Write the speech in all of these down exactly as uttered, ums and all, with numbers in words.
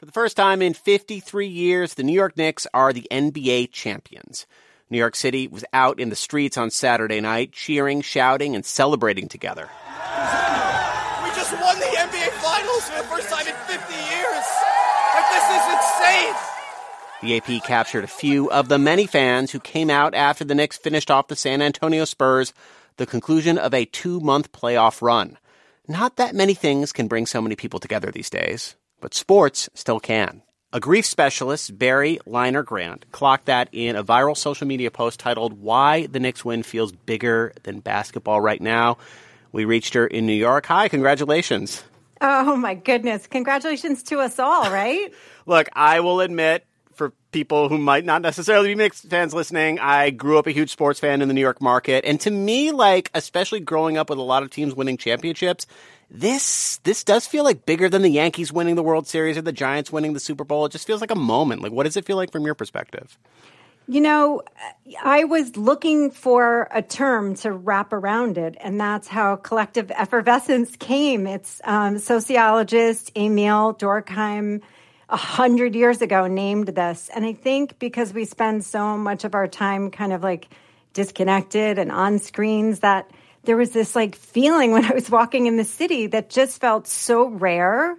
For the first time in fifty-three years, the New York Knicks are the N B A champions. New York City was out in the streets on Saturday night, cheering, shouting, and celebrating together. We just won the N B A Finals for the first time in fifty years! Like, this is insane! The A P captured a few of the many fans who came out after the Knicks finished off the San Antonio Spurs, the conclusion of a two-month playoff run. Not that many things can bring so many people together these days, but sports still can. A grief specialist, Barry Liner Grant, clocked that in a viral social media post titled, "Why the Knicks Win Feels Bigger Than Basketball Right Now." We reached her in New York. Hi, congratulations. Oh, my goodness. Congratulations to us all, right? Look, I will admit, for people who might not necessarily be Knicks fans listening, I grew up a huge sports fan in the New York market. And to me, like, especially growing up with a lot of teams winning championships, this this does feel like bigger than the Yankees winning the World Series or the Giants winning the Super Bowl. It just feels like a moment. Like, what does it feel like from your perspective? You know, I was looking for a term to wrap around it, and that's how collective effervescence came. It's um, sociologist Emil Durkheim a hundred years ago named this. And I think because we spend so much of our time kind of like disconnected and on screens, that there was this like feeling when I was walking in the city that just felt so rare,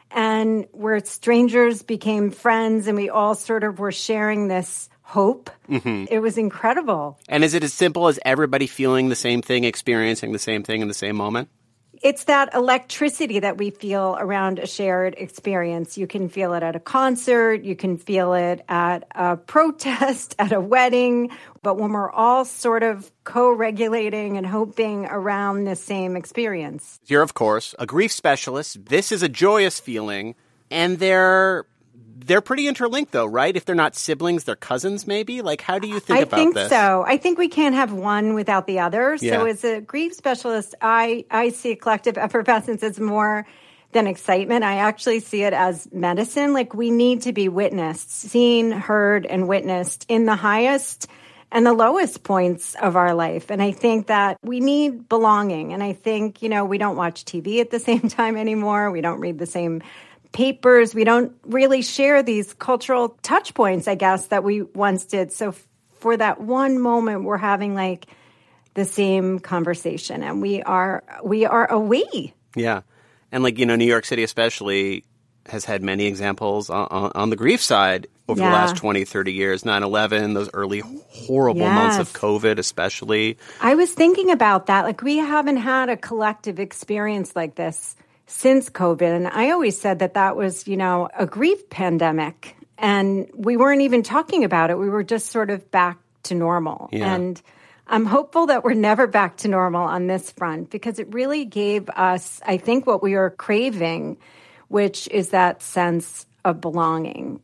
and where strangers became friends and we all sort of were sharing this hope. Mm-hmm. It was incredible. And is it as simple as everybody feeling the same thing, experiencing the same thing in the same moment? It's that electricity that we feel around a shared experience. You can feel it at a concert. You can feel it at a protest, at a wedding. But when we're all sort of co-regulating and hoping around the same experience. You're, of course, a grief specialist. This is a joyous feeling. And they're they're pretty interlinked, though, right? If they're not siblings, they're cousins, maybe? Like, how do you think I about think this? I think so. I think we can't have one without the other. Yeah. So as a grief specialist, I, I see collective effervescence as more than excitement. I actually see it as medicine. Like, we need to be witnessed, seen, heard, and witnessed in the highest and the lowest points of our life. And I think that we need belonging. And I think, you know, we don't watch T V at the same time anymore. We don't read the same papers. We don't really share these cultural touch points, I guess, that we once did. So for that one moment, we're having like the same conversation, and we are we are a we. Yeah. And like, you know, New York City especially has had many examples on, on, on the grief side over yeah. the last twenty, thirty years, nine eleven, those early horrible yes. months of COVID especially. I was thinking about that. Like, we haven't had a collective experience like this since COVID. And I always said that that was, you know, a grief pandemic. And we weren't even talking about it. We were just sort of back to normal. Yeah. And I'm hopeful that we're never back to normal on this front, because it really gave us, I think, what we were craving, which is that sense of belonging.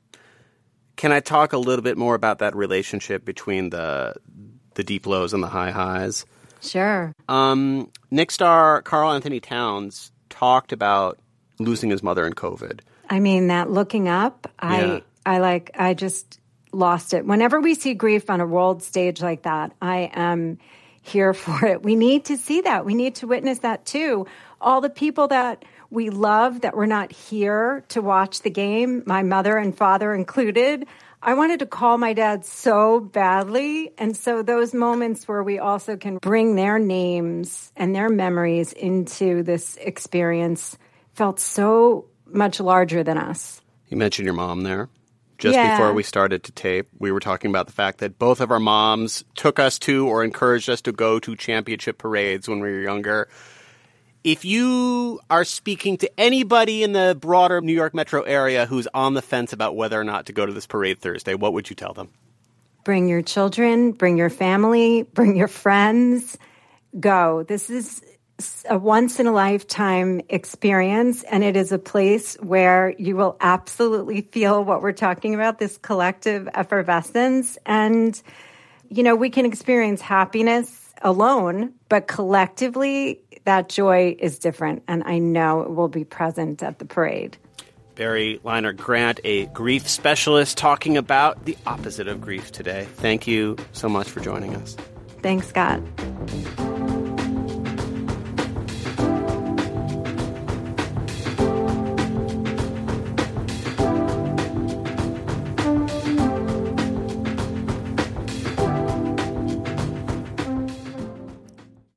Can I talk a little bit more about that relationship between the the deep lows and the high highs? Sure. Um, Knicks star Karl Anthony Towns talked about losing his mother in COVID. I mean, that looking up, I, Yeah. I like, I just lost it. Whenever we see grief on a world stage like that, I am here for it. We need to see that. We need to witness that too. All the people that we love that were not here to watch the game, my mother and father included, I wanted to call my dad so badly. And so those moments where we also can bring their names and their memories into this experience felt so much larger than us. You mentioned your mom there. Just Yeah. before we started to tape, we were talking about the fact that both of our moms took us to or encouraged us to go to championship parades when we were younger. If you are speaking to anybody in the broader New York metro area who's on the fence about whether or not to go to this parade Thursday, what would you tell them? Bring your children, bring your family, bring your friends. Go. This is a once-in-a-lifetime experience, and it is a place where you will absolutely feel what we're talking about, this collective effervescence. And, you know, we can experience happiness alone, but collectively, that joy is different, and I know it will be present at the parade. Barry Liner Grant, a grief specialist, talking about the opposite of grief today. Thank you so much for joining us. Thanks, Scott.